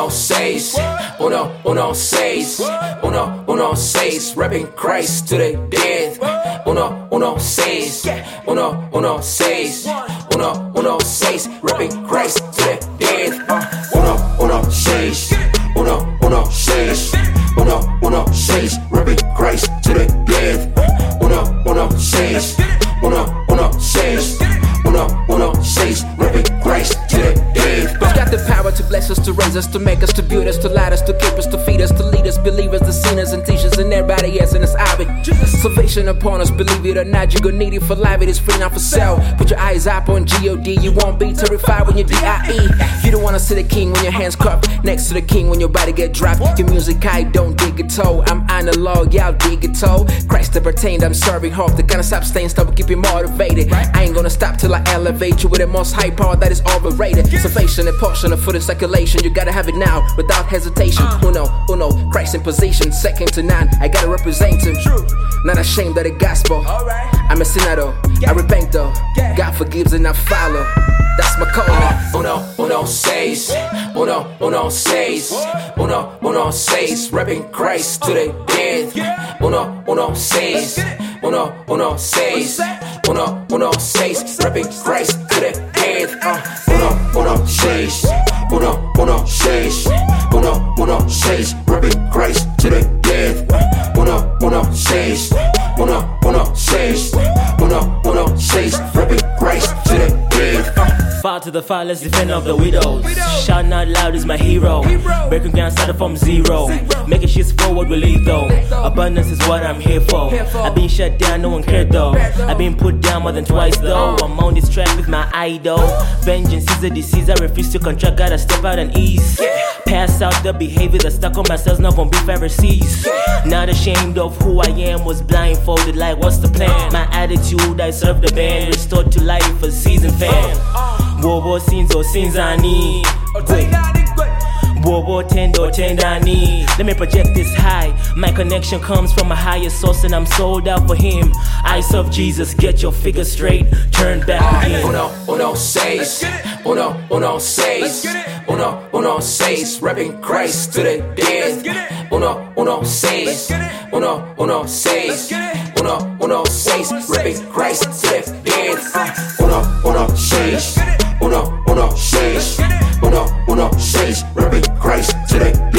seis, uno seis, uno seis, rapping Christ to the death. Uno seis, uno seis, uno seis, rapping Christ to the death. Uno seis, uno seis, uno seis, rapping Christ to the death. Uno seis, uno seis, uno seis, rapping Christ to the death. God's got the power to bless us, to raise us, to make us, to build us, to light us, to keep us, to feed us, to lead us, believers, the sinners and teachers, and everybody else in this ivy. Salvation upon us, believe it or not, you're gonna need it for life, it is free, not for sale. Put your eyes up on G-O-D, you won't be terrified when you're D-I-E. You don't wanna see the king when your hands cupped, next to the king when your body get dropped. Your music, I don't dig it toe, I'm analog, y'all dig it toe. Christ that pertained, I'm serving hope, the kind of stop staying stubborn, keep you motivated. I ain't gonna stop till I elevate you with the most high power that is overrated. Salvation and portion of food and circulation, you gotta have it now without hesitation. Uno, Christ in position, second to none, I gotta represent him. Not ashamed of the gospel, I'm a sinner though, I repent though. God forgives and I follow, that's my calling. Uno seis, uno seis, uno seis, rapping Christ to the death. Uno seis, uno seis, uno seis, rapping Christ to the death. Uno seis, uno seis, uno seis, rapping Christ to the death. Uno seis, uno seis, uno seis, rapping Christ to the death. Fall to the fatherless, defender of the widows. Shouting out loud is my hero. Breaking ground started from zero. Making shit forward with lethal. Abundance is what I'm here for. I've been shut down, no one cared though. I've been put down more than twice though. I'm on this track with my idol. Vengeance is a disease, I refuse to contract. Gotta step out and ease. Pass out the behavior that's stuck on myself, not from beef Pharisees. Not ashamed of who I am, was blindfolded like what's the plan? My attitude, I serve the band. Restored to life, a seasoned fan. Bobo sinzo sinzani Bobo tendo tendani. Let me project this high. My connection comes from a higher source and I'm sold out for him. I serve Jesus, get your figure straight, turn back again. Uno seis, uno seis, uno seis, rapping Christ to the death. Uno seis, uno seis, uno seis, rapping Christ to the death. Uno seis, uno seis, uno seis, rapping Christ to the death.